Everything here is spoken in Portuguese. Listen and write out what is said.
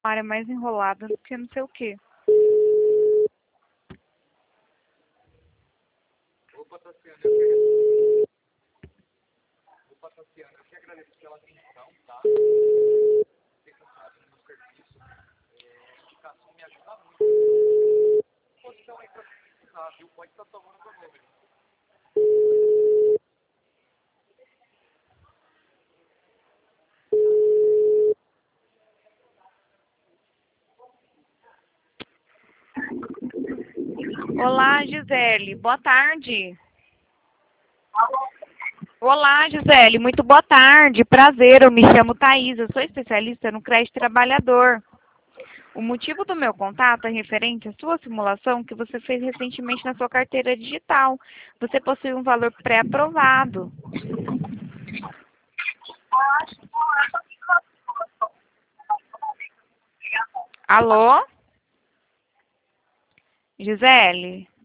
é mais enrolada do que não sei o quê. Opa, Tassiana, eu que agradeço pela atenção, tá? Você que sabe no meu serviço, indicação me ajuda muito. Posição aí pra precisar, viu? Pode estar tomando meu número. Olá, Gisele. Boa tarde. Olá, Gisele. Muito boa tarde. Prazer. Eu me chamo Thaís. Eu sou especialista no crédito trabalhador. O motivo do meu contato é referente à sua simulação que você fez recentemente na sua carteira digital. Você possui um valor pré-aprovado. Alô? Gisele?